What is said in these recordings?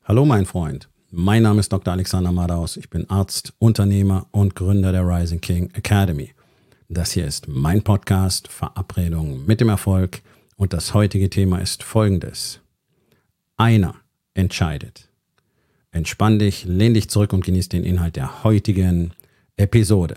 Hallo mein Freund, mein Name ist Dr. Alexander Madaus, ich bin Arzt, Unternehmer und Gründer der Rising King Academy. Das hier ist mein Podcast Verabredung mit dem Erfolg und das heutige Thema ist folgendes. Einer entscheidet. Entspann dich, lehn dich zurück und genieß den Inhalt der heutigen Episode.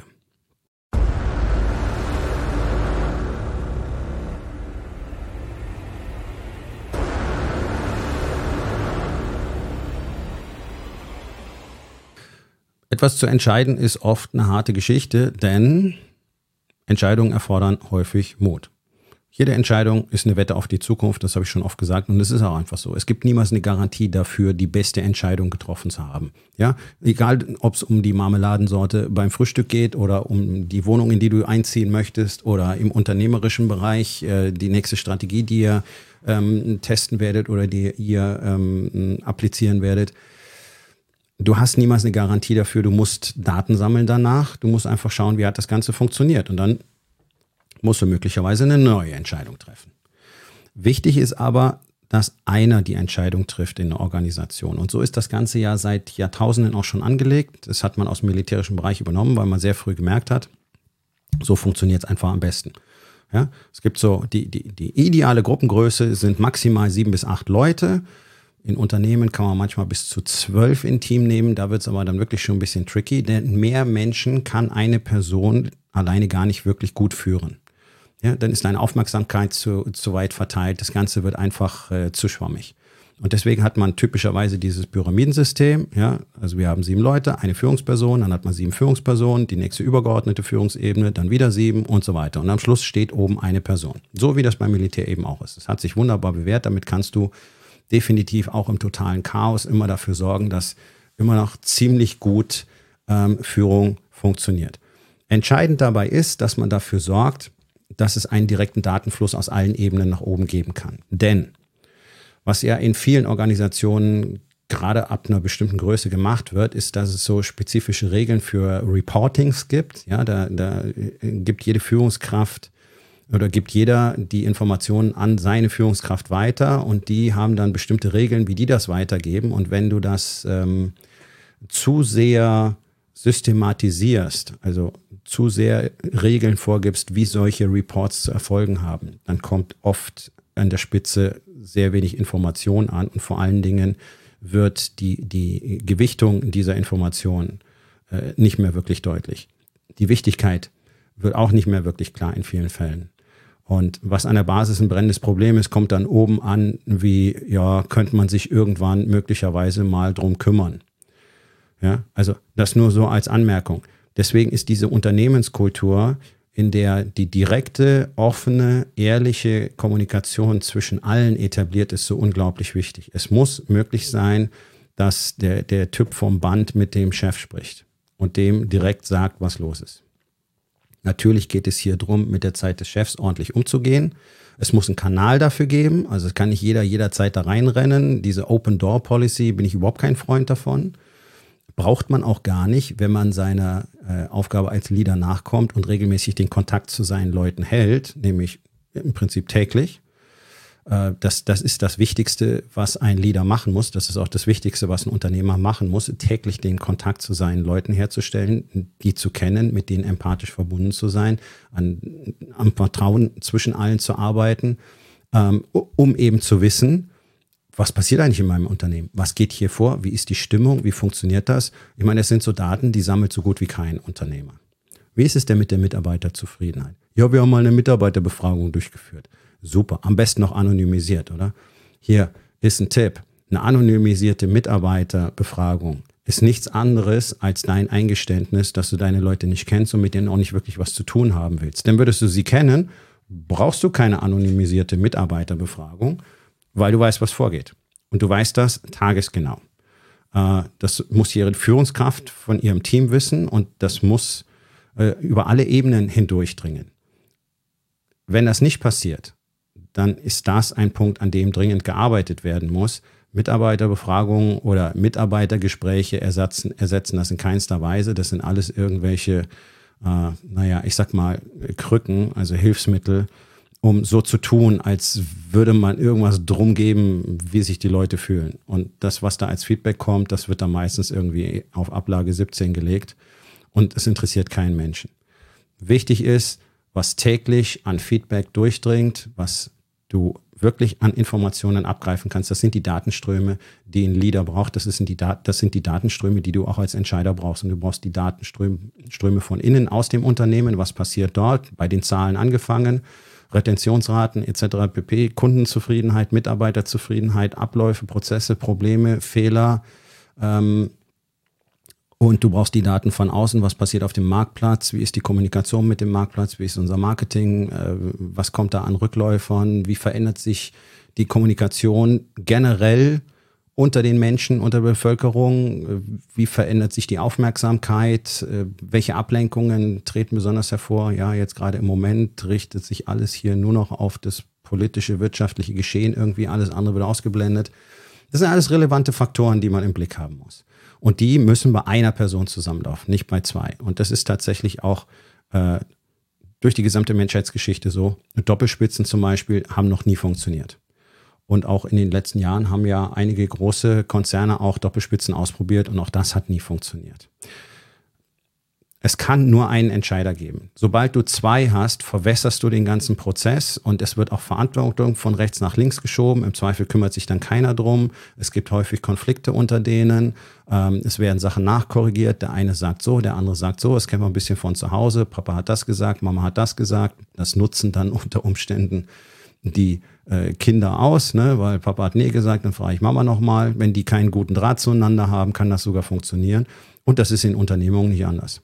Etwas zu entscheiden ist oft eine harte Geschichte, denn Entscheidungen erfordern häufig Mut. Jede Entscheidung ist eine Wette auf die Zukunft, das habe ich schon oft gesagt und es ist auch einfach so. Es gibt niemals eine Garantie dafür, die beste Entscheidung getroffen zu haben. Ja, egal, ob es um die Marmeladensorte beim Frühstück geht oder um die Wohnung, in die du einziehen möchtest oder im unternehmerischen Bereich die nächste Strategie, die ihr testen werdet oder die ihr applizieren werdet. Du hast niemals eine Garantie dafür, du musst Daten sammeln danach, du musst einfach schauen, wie hat das Ganze funktioniert und dann musst du möglicherweise eine neue Entscheidung treffen. Wichtig ist aber, dass einer die Entscheidung trifft in der Organisation und so ist das Ganze ja seit Jahrtausenden auch schon angelegt. Das hat man aus dem militärischen Bereich übernommen, weil man sehr früh gemerkt hat, so funktioniert es einfach am besten. Ja, es gibt so, die ideale Gruppengröße sind maximal 7 bis 8 Leute. In Unternehmen kann man manchmal bis zu 12 in Team nehmen, da wird es aber dann wirklich schon ein bisschen tricky, denn mehr Menschen kann eine Person alleine gar nicht wirklich gut führen. Ja, dann ist deine Aufmerksamkeit zu weit verteilt, das Ganze wird einfach zu schwammig. Und deswegen hat man typischerweise dieses Pyramidensystem, ja, also wir haben 7 Leute, eine Führungsperson, dann hat man 7 Führungspersonen, die nächste übergeordnete Führungsebene, dann wieder 7 und so weiter. Und am Schluss steht oben eine Person. So wie das beim Militär eben auch ist. Das hat sich wunderbar bewährt, damit kannst du definitiv auch im totalen Chaos immer dafür sorgen, dass immer noch ziemlich gut Führung funktioniert. Entscheidend dabei ist, dass man dafür sorgt, dass es einen direkten Datenfluss aus allen Ebenen nach oben geben kann. Denn was ja in vielen Organisationen gerade ab einer bestimmten Größe gemacht wird, ist, dass es so spezifische Regeln für Reportings gibt. Ja, da gibt jede Führungskraft oder gibt jeder die Informationen an seine Führungskraft weiter und die haben dann bestimmte Regeln, wie die das weitergeben. Und wenn du das zu sehr systematisierst, also zu sehr Regeln vorgibst, wie solche Reports zu erfolgen haben, dann kommt oft an der Spitze sehr wenig Information an und vor allen Dingen wird die Gewichtung dieser Informationen nicht mehr wirklich deutlich. Die Wichtigkeit wird auch nicht mehr wirklich klar in vielen Fällen. Und was an der Basis ein brennendes Problem ist, kommt dann oben an, wie, ja, könnte man sich irgendwann möglicherweise mal drum kümmern. Ja, also das nur so als Anmerkung. Deswegen ist diese Unternehmenskultur, in der die direkte, offene, ehrliche Kommunikation zwischen allen etabliert ist, so unglaublich wichtig. Es muss möglich sein, dass der Typ vom Band mit dem Chef spricht und dem direkt sagt, was los ist. Natürlich geht es hier darum, mit der Zeit des Chefs ordentlich umzugehen. Es muss einen Kanal dafür geben. Also es kann nicht jeder jederzeit da reinrennen. Diese Open-Door-Policy bin ich überhaupt kein Freund davon. Braucht man auch gar nicht, wenn man seiner Aufgabe als Leader nachkommt und regelmäßig den Kontakt zu seinen Leuten hält, nämlich im Prinzip täglich. Das ist das Wichtigste, was ein Leader machen muss. Das ist auch das Wichtigste, was ein Unternehmer machen muss, täglich den Kontakt zu seinen Leuten herzustellen, die zu kennen, mit denen empathisch verbunden zu sein, am Vertrauen zwischen allen zu arbeiten, um eben zu wissen, was passiert eigentlich in meinem Unternehmen? Was geht hier vor? Wie ist die Stimmung? Wie funktioniert das? Ich meine, das sind so Daten, die sammelt so gut wie kein Unternehmer. Wie ist es denn mit der Mitarbeiterzufriedenheit? Ja, wir haben mal eine Mitarbeiterbefragung durchgeführt. Super, am besten noch anonymisiert, oder? Hier ist ein Tipp. Eine anonymisierte Mitarbeiterbefragung ist nichts anderes als dein Eingeständnis, dass du deine Leute nicht kennst und mit denen auch nicht wirklich was zu tun haben willst. Denn würdest du sie kennen, brauchst du keine anonymisierte Mitarbeiterbefragung, weil du weißt, was vorgeht. Und du weißt das tagesgenau. Das muss ihre Führungskraft von ihrem Team wissen und das muss über alle Ebenen hindurchdringen. Wenn das nicht passiert, dann ist das ein Punkt, an dem dringend gearbeitet werden muss. Mitarbeiterbefragungen oder Mitarbeitergespräche ersetzen das in keinster Weise. Das sind alles irgendwelche, ich sag mal, Krücken, also Hilfsmittel, um so zu tun, als würde man irgendwas drum geben, wie sich die Leute fühlen. Und das, was da als Feedback kommt, das wird dann meistens irgendwie auf Ablage 17 gelegt und es interessiert keinen Menschen. Wichtig ist, was täglich an Feedback durchdringt, was du wirklich an Informationen abgreifen kannst. Das sind die Datenströme, die ein Leader braucht. Das sind die Datenströme, die du auch als Entscheider brauchst. Und du brauchst die Datenströme von innen aus dem Unternehmen. Was passiert dort? Bei den Zahlen angefangen, Retentionsraten etc. pp. Kundenzufriedenheit, Mitarbeiterzufriedenheit, Abläufe, Prozesse, Probleme, Fehler. Und du brauchst die Daten von außen, was passiert auf dem Marktplatz, wie ist die Kommunikation mit dem Marktplatz, wie ist unser Marketing, was kommt da an Rückläufern, wie verändert sich die Kommunikation generell unter den Menschen, unter der Bevölkerung, wie verändert sich die Aufmerksamkeit, welche Ablenkungen treten besonders hervor. Ja, jetzt gerade im Moment richtet sich alles hier nur noch auf das politische, wirtschaftliche Geschehen, irgendwie alles andere wird ausgeblendet. Das sind alles relevante Faktoren, die man im Blick haben muss. Und die müssen bei einer Person zusammenlaufen, nicht bei zwei. Und das ist tatsächlich auch durch die gesamte Menschheitsgeschichte so. Doppelspitzen zum Beispiel haben noch nie funktioniert. Und auch in den letzten Jahren haben ja einige große Konzerne auch Doppelspitzen ausprobiert und auch das hat nie funktioniert. Es kann nur einen Entscheider geben. Sobald du zwei hast, verwässerst du den ganzen Prozess und es wird auch Verantwortung von rechts nach links geschoben. Im Zweifel kümmert sich dann keiner drum. Es gibt häufig Konflikte unter denen. Es werden Sachen nachkorrigiert. Der eine sagt so, der andere sagt so. Das kennen wir ein bisschen von zu Hause. Papa hat das gesagt, Mama hat das gesagt. Das nutzen dann unter Umständen die Kinder aus, ne? Weil Papa hat nee gesagt, dann frage ich Mama nochmal. Wenn die keinen guten Draht zueinander haben, kann das sogar funktionieren. Und das ist in Unternehmungen nicht anders.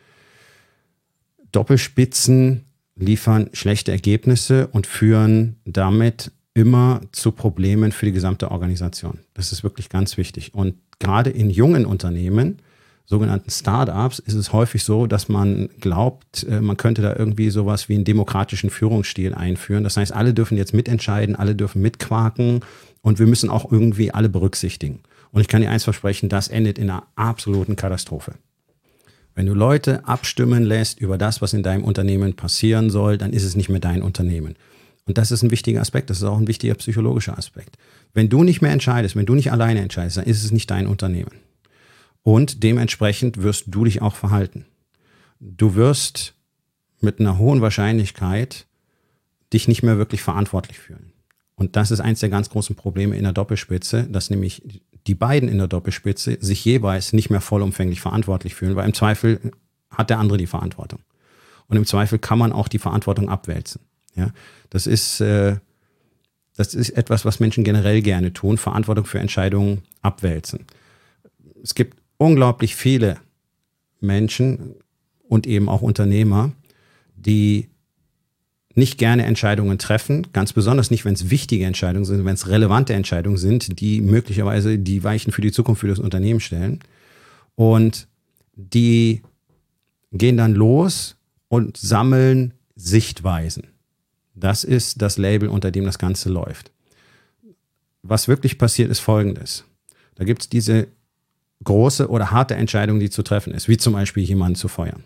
Doppelspitzen liefern schlechte Ergebnisse und führen damit immer zu Problemen für die gesamte Organisation. Das ist wirklich ganz wichtig. Und gerade in jungen Unternehmen, sogenannten Startups, ist es häufig so, dass man glaubt, man könnte da irgendwie sowas wie einen demokratischen Führungsstil einführen. Das heißt, alle dürfen jetzt mitentscheiden, alle dürfen mitquaken und wir müssen auch irgendwie alle berücksichtigen. Und ich kann dir eins versprechen, das endet in einer absoluten Katastrophe. Wenn du Leute abstimmen lässt über das, was in deinem Unternehmen passieren soll, dann ist es nicht mehr dein Unternehmen. Und das ist ein wichtiger Aspekt, das ist auch ein wichtiger psychologischer Aspekt. Wenn du nicht mehr entscheidest, wenn du nicht alleine entscheidest, dann ist es nicht dein Unternehmen. Und dementsprechend wirst du dich auch verhalten. Du wirst mit einer hohen Wahrscheinlichkeit dich nicht mehr wirklich verantwortlich fühlen. Und das ist eins der ganz großen Probleme in der Doppelspitze, dass nämlich die beiden in der Doppelspitze sich jeweils nicht mehr vollumfänglich verantwortlich fühlen, weil im Zweifel hat der andere die Verantwortung. Und im Zweifel kann man auch die Verantwortung abwälzen. Ja, das ist etwas, was Menschen generell gerne tun, Verantwortung für Entscheidungen abwälzen. Es gibt unglaublich viele Menschen und eben auch Unternehmer, die nicht gerne Entscheidungen treffen, ganz besonders nicht, wenn es wichtige Entscheidungen sind, wenn es relevante Entscheidungen sind, die möglicherweise die Weichen für die Zukunft für das Unternehmen stellen. Und die gehen dann los und sammeln Sichtweisen. Das ist das Label, unter dem das Ganze läuft. Was wirklich passiert, ist Folgendes. Da gibt es diese große oder harte Entscheidung, die zu treffen ist, wie zum Beispiel jemanden zu feuern.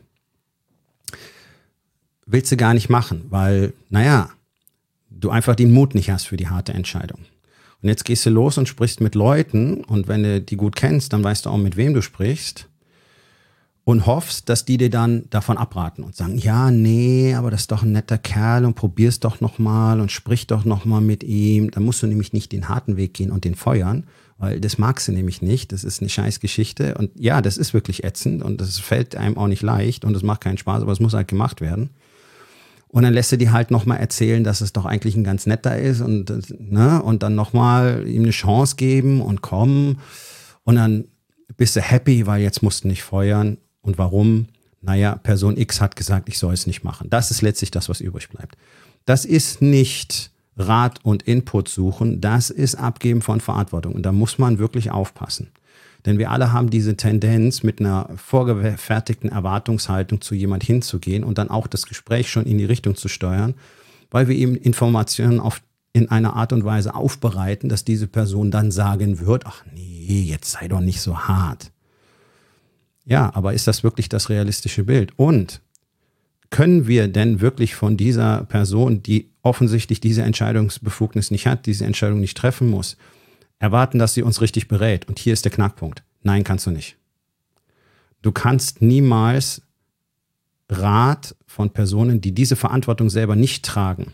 Willst du gar nicht machen, weil, du einfach den Mut nicht hast für die harte Entscheidung. Und jetzt gehst du los und sprichst mit Leuten und wenn du die gut kennst, dann weißt du auch, mit wem du sprichst und hoffst, dass die dir dann davon abraten und sagen, ja, nee, aber das ist doch ein netter Kerl und probier's doch nochmal und sprich doch nochmal mit ihm. Dann musst du nämlich nicht den harten Weg gehen und den feuern, weil das magst du nämlich nicht. Das ist eine scheiß Geschichte und ja, das ist wirklich ätzend und das fällt einem auch nicht leicht und es macht keinen Spaß, aber es muss halt gemacht werden. Und dann lässt du die halt nochmal erzählen, dass es doch eigentlich ein ganz netter ist und dann nochmal ihm eine Chance geben und kommen. Und dann bist du happy, weil jetzt musst du nicht feuern. Und warum? Person X hat gesagt, ich soll es nicht machen. Das ist letztlich das, was übrig bleibt. Das ist nicht Rat und Input suchen, das ist Abgeben von Verantwortung. Und da muss man wirklich aufpassen. Denn wir alle haben diese Tendenz, mit einer vorgefertigten Erwartungshaltung zu jemand hinzugehen und dann auch das Gespräch schon in die Richtung zu steuern, weil wir eben Informationen in einer Art und Weise aufbereiten, dass diese Person dann sagen wird, ach nee, jetzt sei doch nicht so hart. Ja, aber ist das wirklich das realistische Bild? Und können wir denn wirklich von dieser Person, die offensichtlich diese Entscheidungsbefugnis nicht hat, diese Entscheidung nicht treffen muss, erwarten, dass sie uns richtig berät. Und hier ist der Knackpunkt. Nein, kannst du nicht. Du kannst niemals Rat von Personen, die diese Verantwortung selber nicht tragen,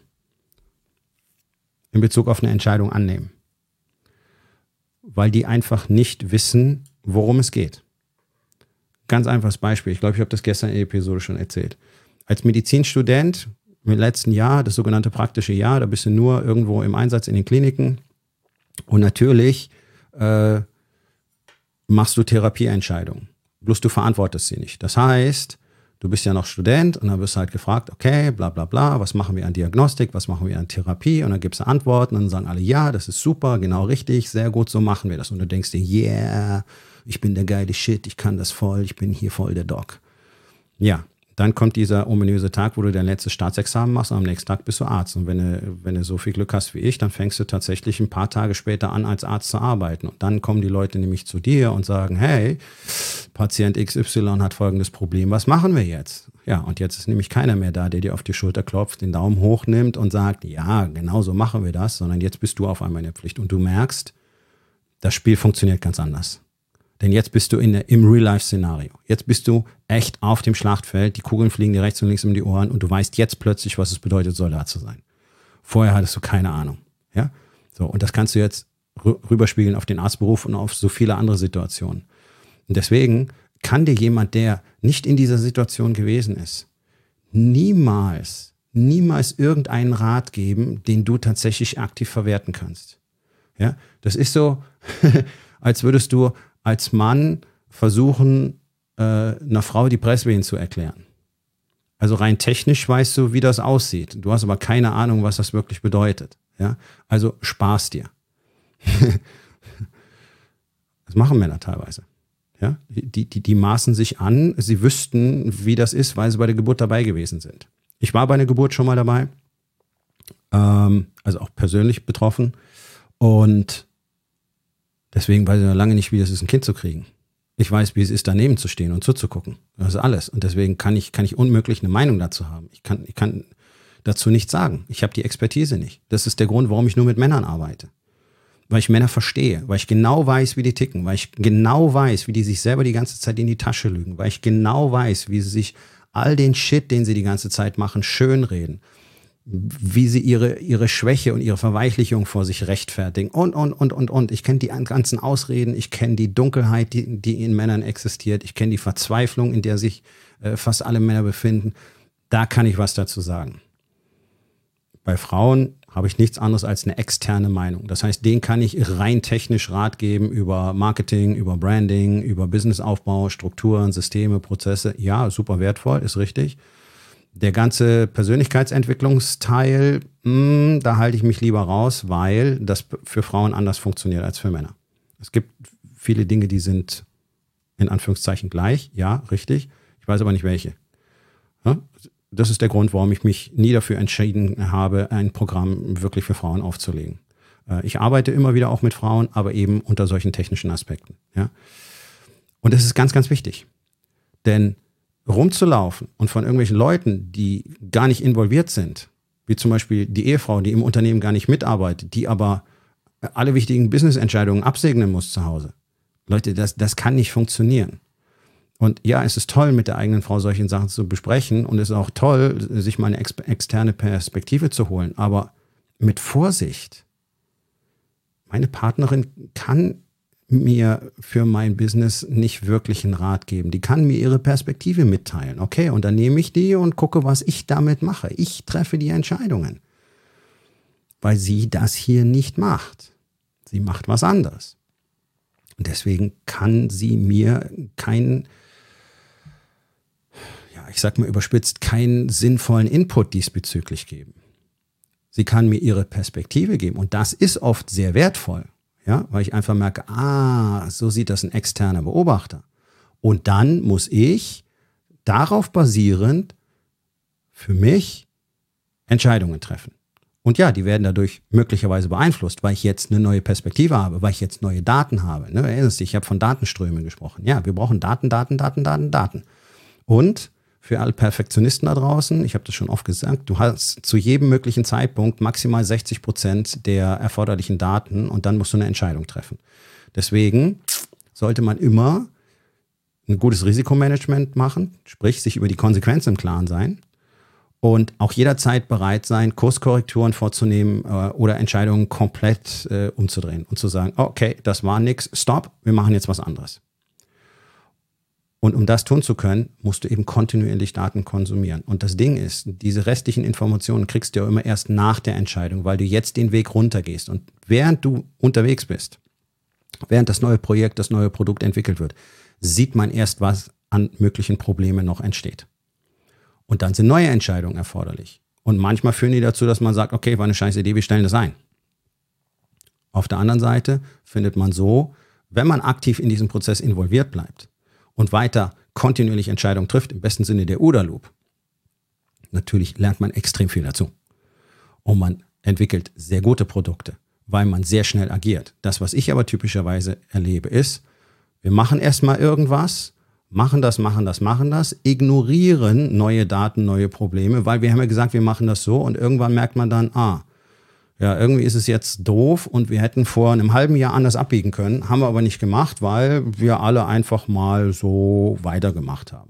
in Bezug auf eine Entscheidung annehmen. Weil die einfach nicht wissen, worum es geht. Ganz einfaches Beispiel. Ich glaube, ich habe das gestern in der Episode schon erzählt. Als Medizinstudent im letzten Jahr, das sogenannte praktische Jahr, da bist du nur irgendwo im Einsatz in den Kliniken und natürlich machst du Therapieentscheidungen. Bloß du verantwortest sie nicht. Das heißt, du bist ja noch Student und dann wirst du halt gefragt, okay, bla bla bla, was machen wir an Diagnostik, was machen wir an Therapie? Und dann gibst du Antworten und dann sagen alle, ja, das ist super, genau richtig, sehr gut, so machen wir das. Und du denkst dir, yeah, ich bin der geile Shit, ich kann das voll, ich bin hier voll der Doc. Ja, dann kommt dieser ominöse Tag, wo du dein letztes Staatsexamen machst und am nächsten Tag bist du Arzt. Und wenn du so viel Glück hast wie ich, dann fängst du tatsächlich ein paar Tage später an, als Arzt zu arbeiten. Und dann kommen die Leute nämlich zu dir und sagen, hey, Patient XY hat folgendes Problem, was machen wir jetzt? Ja, und jetzt ist nämlich keiner mehr da, der dir auf die Schulter klopft, den Daumen hochnimmt und sagt, ja, genau so machen wir das, sondern jetzt bist du auf einmal in der Pflicht. Und du merkst, das Spiel funktioniert ganz anders. Denn jetzt bist du im Real-Life-Szenario. Jetzt bist du echt auf dem Schlachtfeld, die Kugeln fliegen dir rechts und links um die Ohren und du weißt jetzt plötzlich, was es bedeutet, Soldat zu sein. Vorher hattest du keine Ahnung. Ja? So, und das kannst du jetzt rüberspiegeln auf den Arztberuf und auf so viele andere Situationen. Und deswegen kann dir jemand, der nicht in dieser Situation gewesen ist, niemals irgendeinen Rat geben, den du tatsächlich aktiv verwerten kannst. Ja? Das ist so, als würdest du als Mann versuchen, einer Frau die Presswehen zu erklären. Also rein technisch weißt du, wie das aussieht. Du hast aber keine Ahnung, was das wirklich bedeutet. Ja? Also spar's dir. Das machen Männer teilweise. Ja? Die maßen sich an, sie wüssten, wie das ist, weil sie bei der Geburt dabei gewesen sind. Ich war bei einer Geburt schon mal dabei, also auch persönlich betroffen. Und deswegen weiß ich noch lange nicht, wie es ist, ein Kind zu kriegen. Ich weiß, wie es ist, daneben zu stehen und zuzugucken. Das ist alles. Und deswegen kann ich unmöglich eine Meinung dazu haben. Ich kann dazu nichts sagen. Ich habe die Expertise nicht. Das ist der Grund, warum ich nur mit Männern arbeite. Weil ich Männer verstehe, weil ich genau weiß, wie die ticken, weil ich genau weiß, wie die sich selber die ganze Zeit in die Tasche lügen, weil ich genau weiß, wie sie sich all den Shit, den sie die ganze Zeit machen, schönreden. Wie sie ihre Schwäche und ihre Verweichlichung vor sich rechtfertigen und. Ich kenne die ganzen Ausreden, ich kenne die Dunkelheit, die in Männern existiert, ich kenne die Verzweiflung, in der sich fast alle Männer befinden. Da kann ich was dazu sagen. Bei Frauen habe ich nichts anderes als eine externe Meinung. Das heißt, denen kann ich rein technisch Rat geben über Marketing, über Branding, über Businessaufbau, Strukturen, Systeme, Prozesse. Ja, super wertvoll, ist richtig. Der ganze Persönlichkeitsentwicklungsteil, da halte ich mich lieber raus, weil das für Frauen anders funktioniert als für Männer. Es gibt viele Dinge, die sind in Anführungszeichen gleich, ja, richtig. Ich weiß aber nicht welche. Ja? Das ist der Grund, warum ich mich nie dafür entschieden habe, ein Programm wirklich für Frauen aufzulegen. Ich arbeite immer wieder auch mit Frauen, aber eben unter solchen technischen Aspekten. Ja? Und das ist ganz, ganz wichtig. Denn rumzulaufen und von irgendwelchen Leuten, die gar nicht involviert sind, wie zum Beispiel die Ehefrau, die im Unternehmen gar nicht mitarbeitet, die aber alle wichtigen Business-Entscheidungen absegnen muss zu Hause. Leute, das kann nicht funktionieren. Und ja, es ist toll, mit der eigenen Frau solche Sachen zu besprechen und es ist auch toll, sich mal eine externe Perspektive zu holen. Aber mit Vorsicht. Meine Partnerin kann mir für mein Business nicht wirklich einen Rat geben. Die kann mir ihre Perspektive mitteilen. Okay, und dann nehme ich die und gucke, was ich damit mache. Ich treffe die Entscheidungen. Weil sie das hier nicht macht. Sie macht was anderes. Und deswegen kann sie mir keinen, ja, ich sag mal überspitzt, keinen sinnvollen Input diesbezüglich geben. Sie kann mir ihre Perspektive geben und das ist oft sehr wertvoll. Ja, weil ich einfach merke, so sieht das ein externer Beobachter. Und dann muss ich darauf basierend für mich Entscheidungen treffen. Und ja, die werden dadurch möglicherweise beeinflusst, weil ich jetzt eine neue Perspektive habe, weil ich jetzt neue Daten habe. Erinnerst du dich, ich habe von Datenströmen gesprochen. Ja, wir brauchen Daten. Und für alle Perfektionisten da draußen, ich habe das schon oft gesagt, du hast zu jedem möglichen Zeitpunkt maximal 60% der erforderlichen Daten und dann musst du eine Entscheidung treffen. Deswegen sollte man immer ein gutes Risikomanagement machen, sprich sich über die Konsequenzen im Klaren sein und auch jederzeit bereit sein, Kurskorrekturen vorzunehmen oder Entscheidungen komplett umzudrehen und zu sagen, okay, das war nix, stopp, wir machen jetzt was anderes. Und um das tun zu können, musst du eben kontinuierlich Daten konsumieren. Und das Ding ist, diese restlichen Informationen kriegst du ja immer erst nach der Entscheidung, weil du jetzt den Weg runtergehst. Und während du unterwegs bist, während das neue Projekt, das neue Produkt entwickelt wird, sieht man erst, was an möglichen Problemen noch entsteht. Und dann sind neue Entscheidungen erforderlich. Und manchmal führen die dazu, dass man sagt, okay, war eine scheiß Idee, wir stellen das ein. Auf der anderen Seite findet man so, wenn man aktiv in diesem Prozess involviert bleibt, und weiter kontinuierlich Entscheidungen trifft, im besten Sinne der OODA-Loop, natürlich lernt man extrem viel dazu. Und man entwickelt sehr gute Produkte, weil man sehr schnell agiert. Das, was ich aber typischerweise erlebe, ist, wir machen erstmal irgendwas, machen das, ignorieren neue Daten, neue Probleme, weil wir haben ja gesagt, wir machen das so und irgendwann merkt man dann, ja, irgendwie ist es jetzt doof und wir hätten vor einem halben Jahr anders abbiegen können, haben wir aber nicht gemacht, weil wir alle einfach mal so weitergemacht haben.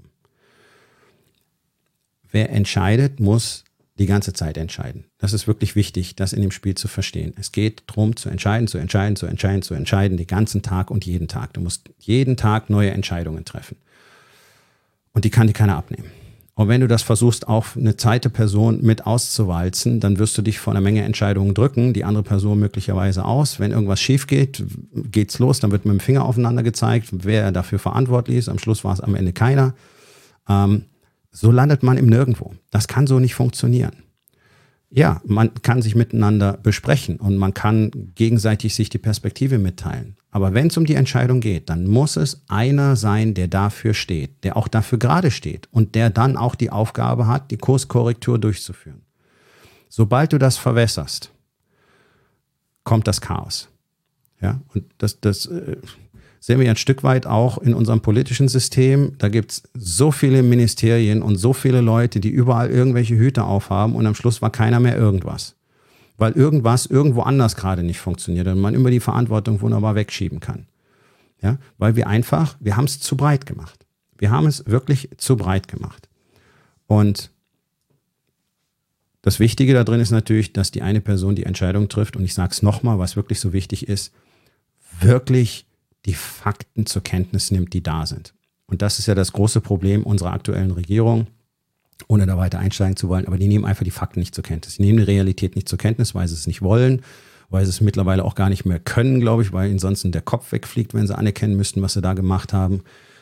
Wer entscheidet, muss die ganze Zeit entscheiden. Das ist wirklich wichtig, das in dem Spiel zu verstehen. Es geht darum, zu entscheiden, den ganzen Tag und jeden Tag. Du musst jeden Tag neue Entscheidungen treffen. Und die kann dir keiner abnehmen. Und wenn du das versuchst, auf eine zweite Person mit auszuwalzen, dann wirst du dich vor einer Menge Entscheidungen drücken, die andere Person möglicherweise aus. Wenn irgendwas schief geht, geht's los, dann wird mit dem Finger aufeinander gezeigt, wer dafür verantwortlich ist. Am Schluss war es am Ende keiner. So landet man im Nirgendwo. Das kann so nicht funktionieren. Ja, man kann sich miteinander besprechen und man kann gegenseitig sich die Perspektive mitteilen. Aber wenn es um die Entscheidung geht, dann muss es einer sein, der dafür steht, der auch dafür gerade steht und der dann auch die Aufgabe hat, die Kurskorrektur durchzuführen. Sobald du das verwässerst, kommt das Chaos. Ja, und das sehen wir ein Stück weit auch in unserem politischen System. Da gibt es so viele Ministerien und so viele Leute, die überall irgendwelche Hüte aufhaben und am Schluss war keiner mehr irgendwas. Weil irgendwas irgendwo anders gerade nicht funktioniert und man immer die Verantwortung wunderbar wegschieben kann. Ja, weil wir haben es zu breit gemacht. Wir haben es wirklich zu breit gemacht. Und das Wichtige da drin ist natürlich, dass die eine Person die Entscheidung trifft und ich sage es nochmal, was wirklich so wichtig ist, wirklich die Fakten zur Kenntnis nimmt, die da sind. Und das ist ja das große Problem unserer aktuellen Regierung, ohne da weiter einsteigen zu wollen, aber die nehmen einfach die Fakten nicht zur Kenntnis. Die nehmen die Realität nicht zur Kenntnis, weil sie es nicht wollen, weil sie es mittlerweile auch gar nicht mehr können, glaube ich, weil ihnen sonst der Kopf wegfliegt, wenn sie anerkennen müssten, was sie da gemacht haben.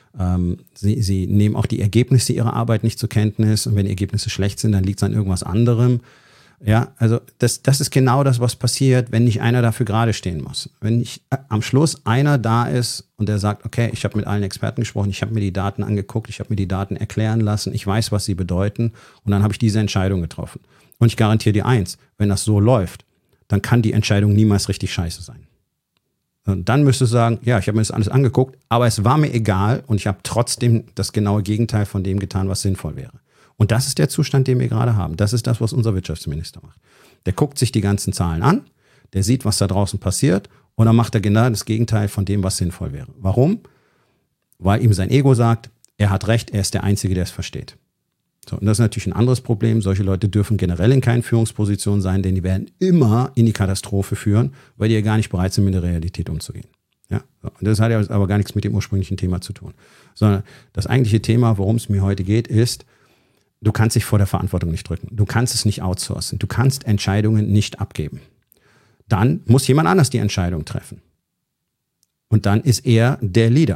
Sie nehmen auch die Ergebnisse ihrer Arbeit nicht zur Kenntnis und wenn die Ergebnisse schlecht sind, dann liegt es an irgendwas anderem. Ja, also das ist genau das, was passiert, wenn nicht einer dafür gerade stehen muss. Wenn nicht am Schluss einer da ist und der sagt, okay, ich habe mit allen Experten gesprochen, ich habe mir die Daten angeguckt, ich habe mir die Daten erklären lassen, ich weiß, was sie bedeuten und dann habe ich diese Entscheidung getroffen. Und ich garantiere dir eins, wenn das so läuft, dann kann die Entscheidung niemals richtig scheiße sein. Und dann müsstest du sagen, ja, ich habe mir das alles angeguckt, aber es war mir egal und ich habe trotzdem das genaue Gegenteil von dem getan, was sinnvoll wäre. Und das ist der Zustand, den wir gerade haben. Das ist das, was unser Wirtschaftsminister macht. Der guckt sich die ganzen Zahlen an, der sieht, was da draußen passiert und dann macht er genau das Gegenteil von dem, was sinnvoll wäre. Warum? Weil ihm sein Ego sagt, er hat recht, er ist der Einzige, der es versteht. So, und das ist natürlich ein anderes Problem. Solche Leute dürfen generell in keinen Führungspositionen sein, denn die werden immer in die Katastrophe führen, weil die ja gar nicht bereit sind, mit der Realität umzugehen. Ja? So, und das hat ja aber gar nichts mit dem ursprünglichen Thema zu tun. Sondern das eigentliche Thema, worum es mir heute geht, ist, du kannst dich vor der Verantwortung nicht drücken. Du kannst es nicht outsourcen. Du kannst Entscheidungen nicht abgeben. Dann muss jemand anders die Entscheidung treffen. Und dann ist er der Leader.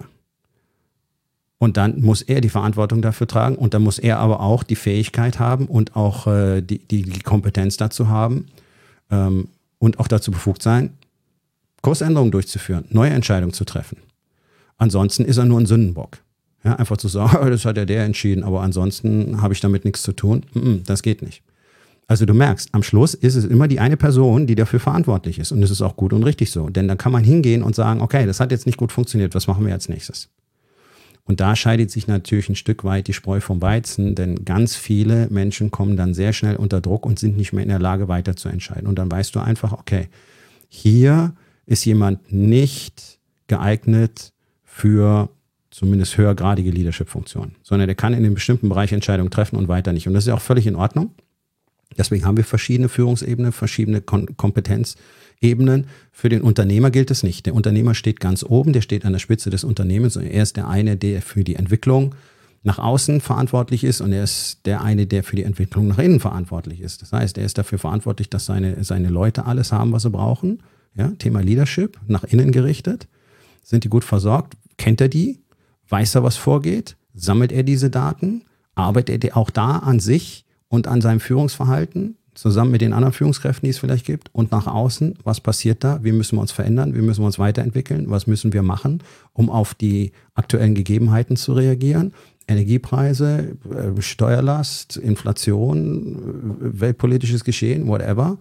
Und dann muss er die Verantwortung dafür tragen. Und dann muss er aber auch die Fähigkeit haben und auch die Kompetenz dazu haben und auch dazu befugt sein, Kursänderungen durchzuführen, neue Entscheidungen zu treffen. Ansonsten ist er nur ein Sündenbock. Ja, einfach zu sagen, das hat ja der entschieden, aber ansonsten habe ich damit nichts zu tun. Das geht nicht. Also du merkst, am Schluss ist es immer die eine Person, die dafür verantwortlich ist. Und das ist auch gut und richtig so. Denn dann kann man hingehen und sagen, okay, das hat jetzt nicht gut funktioniert, was machen wir als nächstes? Und da scheidet sich natürlich ein Stück weit die Spreu vom Weizen, denn ganz viele Menschen kommen dann sehr schnell unter Druck und sind nicht mehr in der Lage, weiter zu entscheiden. Und dann weißt du einfach, okay, hier ist jemand nicht geeignet für zumindest höhergradige Leadership-Funktionen, sondern der kann in einem bestimmten Bereich Entscheidungen treffen und weiter nicht. Und das ist ja auch völlig in Ordnung. Deswegen haben wir verschiedene Führungsebenen, verschiedene Kompetenzebenen. Für den Unternehmer gilt es nicht. Der Unternehmer steht ganz oben, der steht an der Spitze des Unternehmens und er ist der eine, der für die Entwicklung nach außen verantwortlich ist und er ist der eine, der für die Entwicklung nach innen verantwortlich ist. Das heißt, er ist dafür verantwortlich, dass seine Leute alles haben, was sie brauchen. Ja, Thema Leadership, nach innen gerichtet. Sind die gut versorgt? Kennt er die? Weiß er, was vorgeht? Sammelt er diese Daten? Arbeitet er auch da an sich und an seinem Führungsverhalten, zusammen mit den anderen Führungskräften, die es vielleicht gibt? Und nach außen, was passiert da? Wie müssen wir uns verändern? Wie müssen wir uns weiterentwickeln? Was müssen wir machen, um auf die aktuellen Gegebenheiten zu reagieren? Energiepreise, Steuerlast, Inflation, weltpolitisches Geschehen, whatever.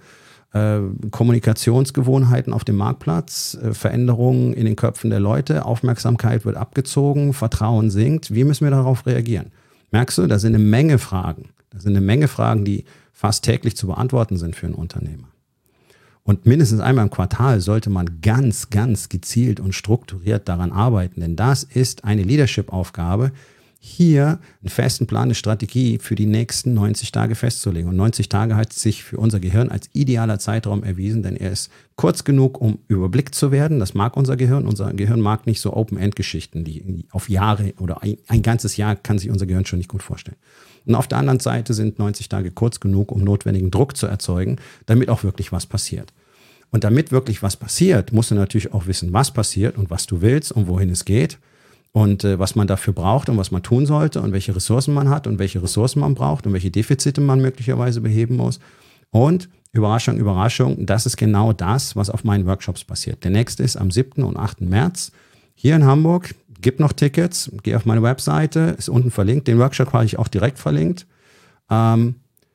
Kommunikationsgewohnheiten auf dem Marktplatz, Veränderungen in den Köpfen der Leute, Aufmerksamkeit wird abgezogen, Vertrauen sinkt. Wie müssen wir darauf reagieren? Merkst du, da sind eine Menge Fragen. Das sind eine Menge Fragen, die fast täglich zu beantworten sind für einen Unternehmer. Und mindestens einmal im Quartal sollte man ganz, ganz gezielt und strukturiert daran arbeiten, denn das ist eine Leadership-Aufgabe, hier einen festen Plan, eine Strategie für die nächsten 90 Tage festzulegen. Und 90 Tage hat sich für unser Gehirn als idealer Zeitraum erwiesen, denn er ist kurz genug, um überblickt zu werden. Das mag unser Gehirn. Unser Gehirn mag nicht so Open-End-Geschichten, die auf Jahre oder ein ganzes Jahr kann sich unser Gehirn schon nicht gut vorstellen. Und auf der anderen Seite sind 90 Tage kurz genug, um notwendigen Druck zu erzeugen, damit auch wirklich was passiert. Und damit wirklich was passiert, musst du natürlich auch wissen, was passiert und was du willst und wohin es geht. Und was man dafür braucht und was man tun sollte und welche Ressourcen man hat und welche Ressourcen man braucht und welche Defizite man möglicherweise beheben muss. Und Überraschung, Überraschung, das ist genau das, was auf meinen Workshops passiert. Der nächste ist am 7. und 8. März hier in Hamburg. Gibt noch Tickets, geh auf meine Webseite, ist unten verlinkt. Den Workshop habe ich auch direkt verlinkt. Wir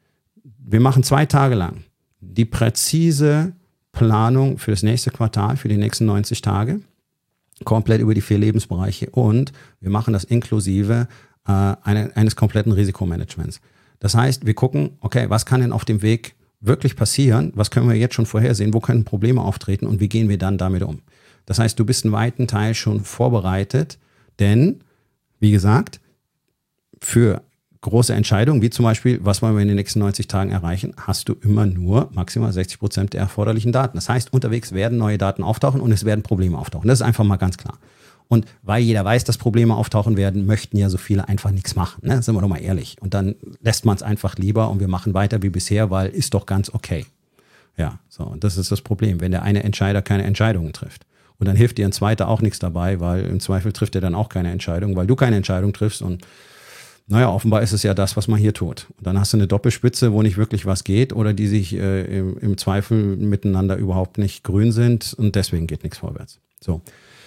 machen 2 Tage lang die präzise Planung für das nächste Quartal, für die nächsten 90 Tage. Komplett über die 4 Lebensbereiche und wir machen das inklusive eines kompletten Risikomanagements. Das heißt, wir gucken, okay, was kann denn auf dem Weg wirklich passieren? Was können wir jetzt schon vorhersehen? Wo können Probleme auftreten und wie gehen wir dann damit um? Das heißt, du bist in weiten Teil schon vorbereitet, denn, wie gesagt, für große Entscheidungen, wie zum Beispiel, was wollen wir in den nächsten 90 Tagen erreichen, hast du immer nur maximal 60% der erforderlichen Daten. Das heißt, unterwegs werden neue Daten auftauchen und es werden Probleme auftauchen. Das ist einfach mal ganz klar. Und weil jeder weiß, dass Probleme auftauchen werden, möchten ja so viele einfach nichts machen. Ne? Sind wir doch mal ehrlich. Und dann lässt man es einfach lieber und wir machen weiter wie bisher, weil ist doch ganz okay. Ja, so, und das ist das Problem, wenn der eine Entscheider keine Entscheidungen trifft. Und dann hilft dir ein zweiter auch nichts dabei, weil im Zweifel trifft er dann auch keine Entscheidung, weil du keine Entscheidung triffst und naja, offenbar ist es ja das, was man hier tut. Und dann hast du eine Doppelspitze, wo nicht wirklich was geht oder die sich im Zweifel miteinander überhaupt nicht grün sind und deswegen geht nichts vorwärts. So.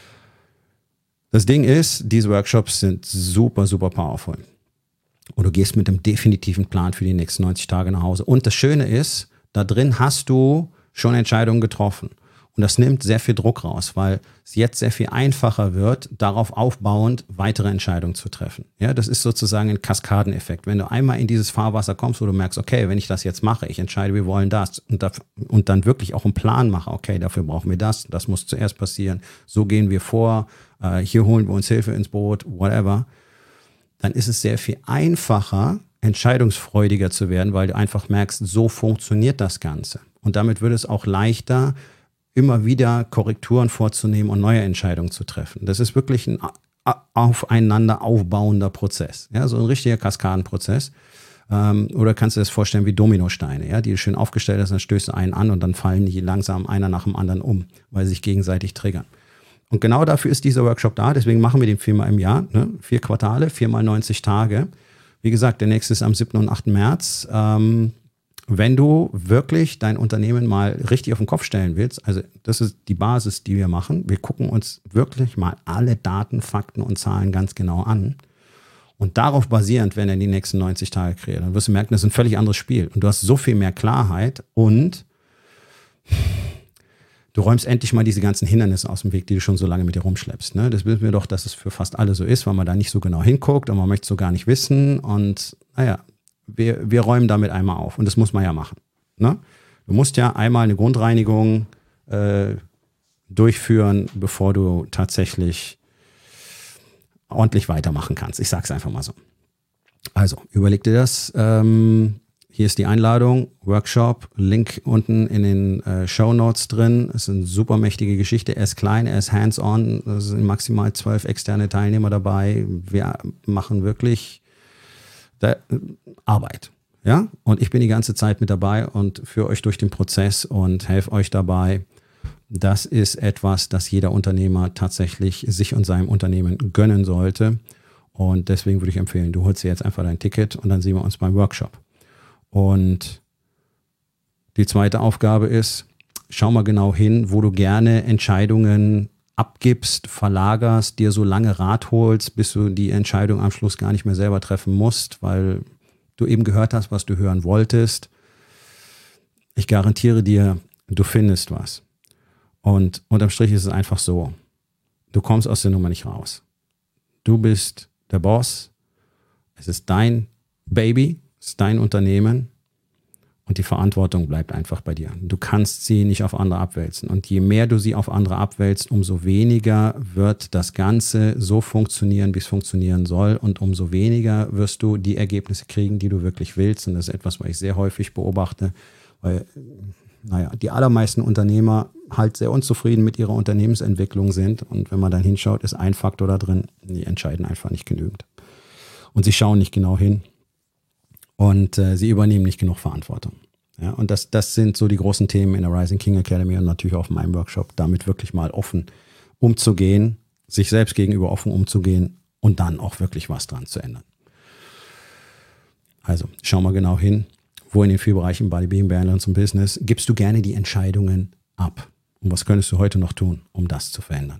Das Ding ist, diese Workshops sind super, super powerful. Und du gehst mit einem definitiven Plan für die nächsten 90 Tage nach Hause. Und das Schöne ist, da drin hast du schon Entscheidungen getroffen. Und das nimmt sehr viel Druck raus, weil es jetzt sehr viel einfacher wird, darauf aufbauend weitere Entscheidungen zu treffen. Ja, das ist sozusagen ein Kaskadeneffekt. Wenn du einmal in dieses Fahrwasser kommst, wo du merkst, okay, wenn ich das jetzt mache, ich entscheide, wir wollen das und dann wirklich auch einen Plan mache, okay, dafür brauchen wir das muss zuerst passieren, so gehen wir vor, hier holen wir uns Hilfe ins Boot, whatever, dann ist es sehr viel einfacher, entscheidungsfreudiger zu werden, weil du einfach merkst, so funktioniert das Ganze. Und damit wird es auch leichter, immer wieder Korrekturen vorzunehmen und neue Entscheidungen zu treffen. Das ist wirklich ein aufeinander aufbauender Prozess. Ja, so ein richtiger Kaskadenprozess. Oder kannst du dir das vorstellen wie Dominosteine, ja, die du schön aufgestellt hast, dann stößt du einen an und dann fallen die langsam einer nach dem anderen um, weil sie sich gegenseitig triggern. Und genau dafür ist dieser Workshop da. Deswegen machen wir den 4-mal im Jahr. Ne? 4 Quartale, 4-mal 90 Tage. Wie gesagt, der nächste ist am 7. und 8. März. Wenn du wirklich dein Unternehmen mal richtig auf den Kopf stellen willst, also das ist die Basis, die wir machen. Wir gucken uns wirklich mal alle Daten, Fakten und Zahlen ganz genau an. Und darauf basierend, wenn er die nächsten 90 Tage kreiert, dann wirst du merken, das ist ein völlig anderes Spiel. Und du hast so viel mehr Klarheit und Du räumst endlich mal diese ganzen Hindernisse aus dem Weg, die du schon so lange mit dir rumschleppst. Ne? Das wissen wir doch, dass es für fast alle so ist, weil man da nicht so genau hinguckt und man möchte es so gar nicht wissen. Und naja, wir räumen damit einmal auf. Und das muss man ja machen. Ne? Du musst ja einmal eine Grundreinigung durchführen, bevor du tatsächlich ordentlich weitermachen kannst. Ich sag's einfach mal so. Also, überleg dir das. Hier ist die Einladung, Workshop, Link unten in den Shownotes drin. Es ist eine super mächtige Geschichte. Er ist klein, er ist hands-on. Es sind maximal 12 externe Teilnehmer dabei. Wir machen wirklich Arbeit. Ja? Und ich bin die ganze Zeit mit dabei und führe euch durch den Prozess und helfe euch dabei. Das ist etwas, das jeder Unternehmer tatsächlich sich und seinem Unternehmen gönnen sollte. Und deswegen würde ich empfehlen, du holst dir jetzt einfach dein Ticket und dann sehen wir uns beim Workshop. Und die zweite Aufgabe ist, schau mal genau hin, wo du gerne Entscheidungen abgibst, verlagerst, dir so lange Rat holst, bis du die Entscheidung am Schluss gar nicht mehr selber treffen musst, weil du eben gehört hast, was du hören wolltest. Ich garantiere dir, du findest was. Und unterm Strich ist es einfach so, du kommst aus der Nummer nicht raus. Du bist der Boss, es ist dein Baby, es ist dein Unternehmen und die Verantwortung bleibt einfach bei dir. Du kannst sie nicht auf andere abwälzen. Und je mehr du sie auf andere abwälzt, umso weniger wird das Ganze so funktionieren, wie es funktionieren soll. Und umso weniger wirst du die Ergebnisse kriegen, die du wirklich willst. Und das ist etwas, was ich sehr häufig beobachte, weil die allermeisten Unternehmer halt sehr unzufrieden mit ihrer Unternehmensentwicklung sind. Und wenn man dann hinschaut, ist ein Faktor da drin, die entscheiden einfach nicht genügend. Und sie schauen nicht genau hin. Und sie übernehmen nicht genug Verantwortung. Ja, und das sind so die großen Themen in der Rising King Academy und natürlich auch auf meinem Workshop, damit wirklich mal offen umzugehen, sich selbst gegenüber offen umzugehen und dann auch wirklich was dran zu ändern. Also, schau mal genau hin, wo in den 4 Bereichen Body, Being, Balance und Business gibst du gerne die Entscheidungen ab. Und was könntest du heute noch tun, um das zu verändern?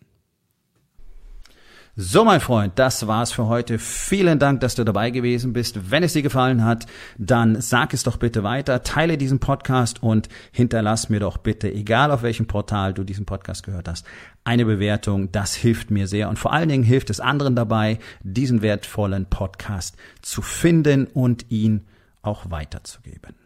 So, mein Freund, das war's für heute. Vielen Dank, dass du dabei gewesen bist. Wenn es dir gefallen hat, dann sag es doch bitte weiter, teile diesen Podcast und hinterlass mir doch bitte, egal auf welchem Portal du diesen Podcast gehört hast, eine Bewertung. Das hilft mir sehr und vor allen Dingen hilft es anderen dabei, diesen wertvollen Podcast zu finden und ihn auch weiterzugeben.